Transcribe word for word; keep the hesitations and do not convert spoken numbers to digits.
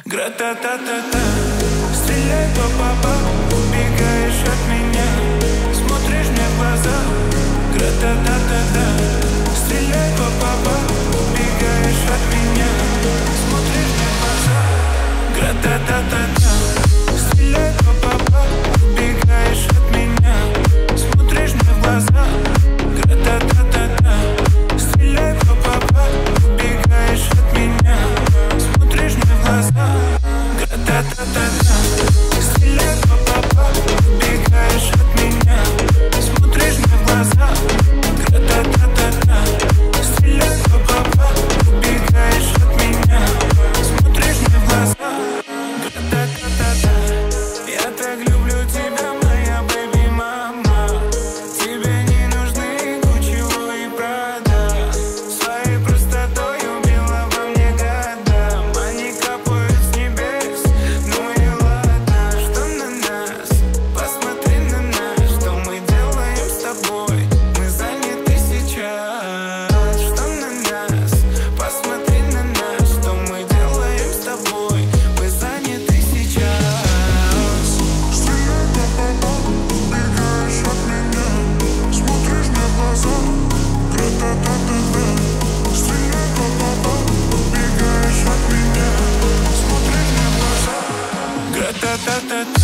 Гра-та-та-та-та, стреляй по бабам, убегаешь от меня, смотришь мне в глаза. Гра-та-та-та-та, стреляй по бабам, убегаешь от меня, смотришь мне в глаза. Гра-та-та-та-та, стреляй по бабам, убегаешь от меня, смотришь мне в глаза. Гра-та-та-та-та, стреляй по бабам, убегаешь от меня, смотришь мне в глаза. Гра-та-та-та-та, стреляй по бабам, убегаешь от меня, смотришь мне в глаза. Гра-та-та-та-та, стреляй по бабам, убегаешь от меня, смотришь мне в глаза. Гра-та-та-та-та, я так люблю тебя, моя бэби-мама. Тебе не нужны Гуччи и Прада. Своей простотой убила во мне года. Они капают с небес, ну и ладно. Что на нас? Посмотри на нас. Что мы делаем с тобой? Мы заняты сейчас. Что на нас? Посмотри на нас. Что мы делаем с тобой? Мы заняты сейчас. Стреляй по бабам, убегаешь от меня, смотришь мне в глаза. Гра-та-та-та-та, стреляй по бабам, убегаешь от меня, смотришь мне в глаза. Гра-та-та-та-та,